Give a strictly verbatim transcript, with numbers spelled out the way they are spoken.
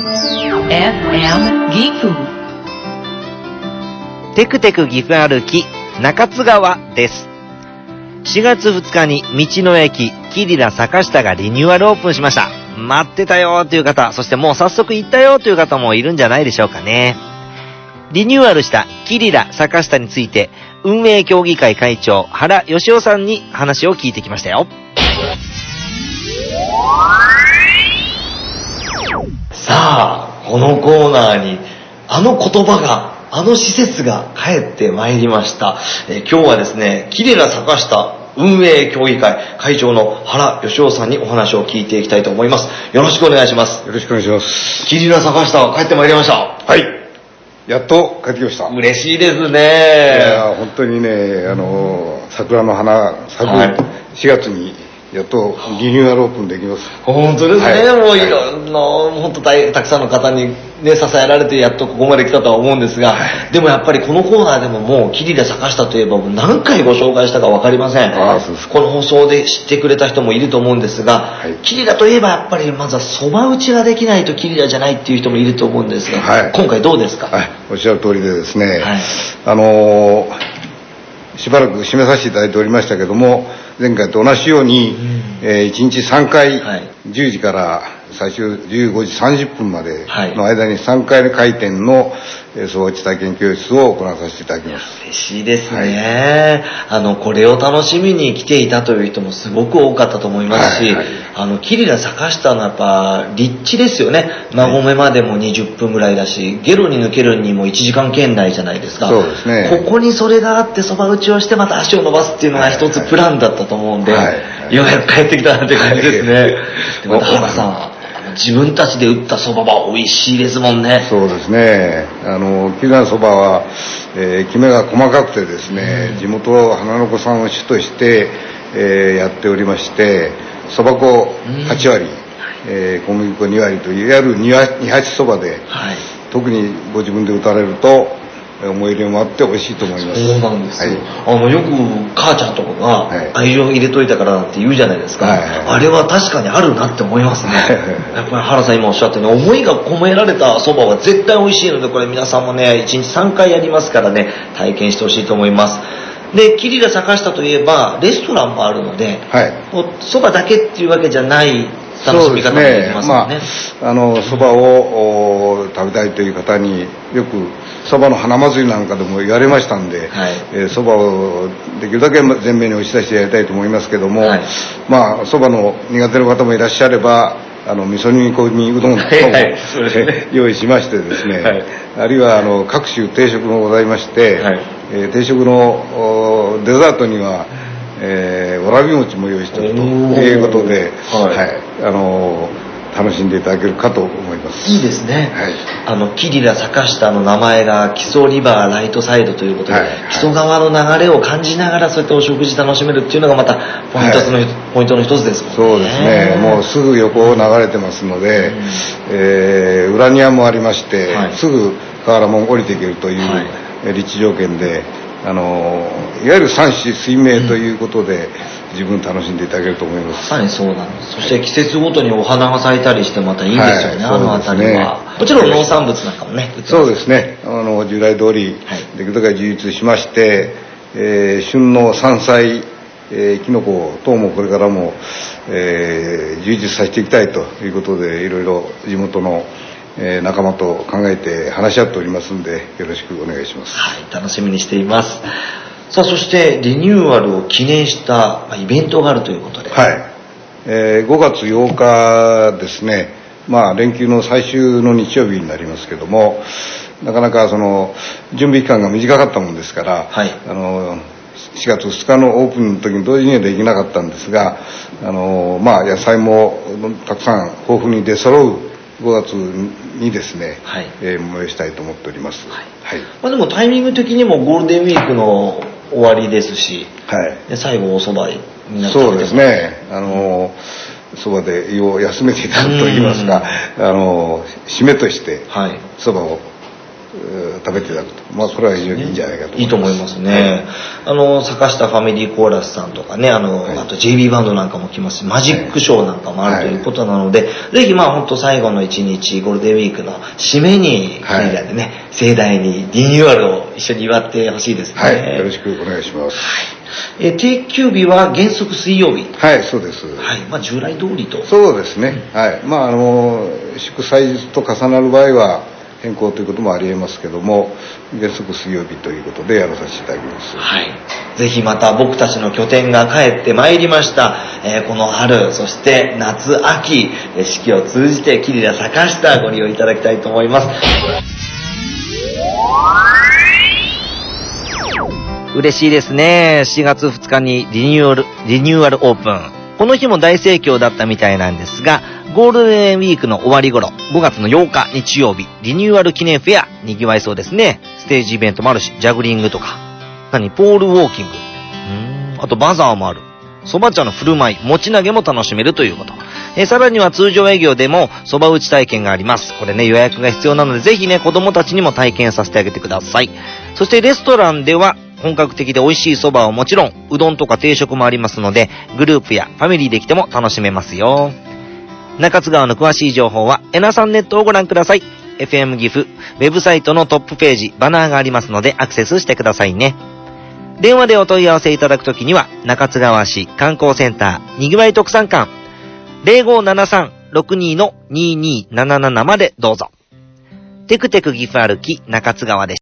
エフエム 岐阜テクテク岐阜歩き中津川です。しがつふつかに道の駅キリラ坂下がリニューアルオープンしました。待ってたよという方、そしてもう早速行ったよという方もいるんじゃないでしょうかね。リニューアルしたキリラ坂下について運営協議会会長原義夫さんに話を聞いてきましたよ。 さあ、このコーナーにあの言葉が、あの施設が帰ってまいりました。えー、今日はですね、キリラ坂下運営協議会会長の原義夫さんにお話を聞いていきたいと思います。よろしくお願いします。 よろしくお願いします。 キリラ坂下帰ってまいりました。 はい。やっと帰ってきました。 嬉しいですね。いや本当にね、あの桜の花咲くしがつにやっとリニューアルオープンできます。 本当ですね。はい、もういろんな、 はい、 本当たたくさんの方にね支えられてやっとここまで来たとは思うんですが、はい、でもやっぱりこのコーナーでももうキリラ坂下といえば何回ご紹介したか分かりません。あそうですこの放送で知ってくれた人もいると思うんですが、はい、キリラといえばやっぱりまずはそば打ちができないとキリラじゃないっていう人もいると思うんですが、はい、今回どうですか。 はい、おっしゃる通りでですね、はい、あのー、しばらく締めさせていただいておりましたけども、前回と同じように、うんえー、いちにちさんかい、はい、じゅうじから最終じゅうごじさんじゅっぷんまでの間にさんかい開店のそば打ち体験教室を行わさせていただきます。 嬉しいですね、はい、あのこれを楽しみに来ていたという人もすごく多かったと思いますし、はいはい、あのキリラ坂下のやっぱ立地ですよね。馬込までもにじゅっぷんぐらいだし、ゲロに抜けるにもいちじかん圏内じゃないですか。 そうですね。 ここにそれがあってそば打ちをしてまた足を伸ばすっていうのが一つプランだったと思うんで、はいはい、ようやく帰ってきたなって感じですね、はい、でまた原さん自分たちで打ったそばは美味しいですもんね。 そうですね。あのキリラのそばは、えー、きめが細かくてですね、うん、地元花の子さんを主として、えー、やっておりまして、そば粉はちわり、うんえー、小麦粉にわりといわゆるに八そばで、はい、特にご自分で打たれると思い入れもあって美味しいと思います。 そうなんですよ、はい、あのよく母ちゃんとかが愛情入れといたからって言うじゃないですか、はいはいはい、あれは確かにあるなって思いますねやっぱり原さん今おっしゃったように思いが込められたそばは絶対美味しいので、これ皆さんもねいちにちさんかいやりますからね体験してほしいと思います。でキリラ坂下といえばレストランもあるので、そば、はい、だけっていうわけじゃない楽しみ方もできますよね。 まあ、あのそばを食べたいという方によくそばの花祭りなんかでも言われましたんで、そば、はいえー、をできるだけ前面に押し出してやりたいと思いますけども、はい、まあそばの苦手な方もいらっしゃればあの味噌煮込みうどんとかも、はいはいね、用意しましてですね、はい、あるいはあの各種定食もございまして、はいえー、定食のデザートにはえー、わらび餅も用意しておるということで、はいはい、あのー、楽しんでいただけるかと思います。 いいですね、はい、あのキリラ坂下の名前が木曽リバーライトサイドということで、はいはい、木曽川の流れを感じながらそうやってお食事楽しめるっていうのがまたポイントの、はい、ポイントの一つですもんね。 そうですね。もうすぐ横を流れてますので、うんえー、裏庭もありまして、はい、すぐ河原も降りていけるという、はい、立地条件であのいわゆる山紫水明ということで、うん、十分楽しんでいただけると思います。 まさにそうなんです。そして季節ごとにお花が咲いたりしてまたいいですよね、はい、あの辺りは、ね、もちろん農産物なんかもねそうですね。あの従来通り、はい、できるだけ充実しまして、えー、旬の山菜、えー、キノコ等もこれからも、えー、充実させていきたいということでいろいろ地元のえー、仲間と考えて話し合っておりますのでよろしくお願いします。 はい、楽しみにしています。さあそしてリニューアルを記念したイベントがあるということで、 はい、えー、ごがつようかですね、まあ連休の最終の日曜日になりますけども、なかなかその準備期間が短かったもんですから、はい、あのしがつふつかのオープンの時に同時にはできなかったんですが、あのまあ野菜もたくさん豊富に出揃うごがつにですね、はいえー、催したいと思っております、はいはいまあ、でもタイミング的にもゴールデンウィークの終わりですし、はい、で最後お蕎麦みんなそうですね、あの蕎麦で胃を休めていただくといいますか、あの締めとして蕎麦を食べていただくと、まあ、これは非常にいいんじゃないかと思います。 いいと思いますね。はい、あの坂下ファミリーコーラスさんとかね、あの、はい、あと ジェイビー バンドなんかも来ますし、マジックショーなんかもあるということなので、はい、ぜひまあ本当最後の一日ゴールデンウィークの締めにキーラでね、はい、盛大にリニューアルを一緒に祝ってほしいですね。 はい、よろしくお願いします。 はい、え定休日は原則水曜日。 はい、そうです。 はい、まあ従来通りと。 そうですね。はい、まああの祝祭日と重なる場合は変更ということもありえますけども、原則水曜日ということでやらさせていただきます。 はい。ぜひまた僕たちの拠点が帰ってまいりました、えー、この春、そして夏、秋、四季を通じてキリラ坂下ご利用いただきたいと思います。 嬉しいですね。しがつふつかにリニューアル、リニューアルオープン。この日も大盛況だったみたいなんですが、ゴールデンウィークの終わり頃、ごがつのようか日曜日、リニューアル記念フェア、賑わいそうですね。ステージイベントもあるし、ジャグリングとか。何ポールウォーキング。うーん、あとバザーもある。蕎麦茶の振る舞い、餅投げも楽しめるということ。えー、さらには通常営業でも蕎麦打ち体験があります。これね、予約が必要なので、ぜひね、子供たちにも体験させてあげてください。そしてレストランでは、本格的で美味しい蕎麦はもちろん、うどんとか定食もありますので、グループやファミリーで来ても楽しめますよ。中津川の詳しい情報は、エナさんネットをご覧ください。エフエム 岐阜、ウェブサイトのトップページ、バナーがありますので、アクセスしてくださいね。電話でお問い合わせいただくときには、中津川市観光センター、にぎわい特産館、ゼロごーななさん ろくにー にーにーなななな までどうぞ。テクテク岐阜歩き中津川でした。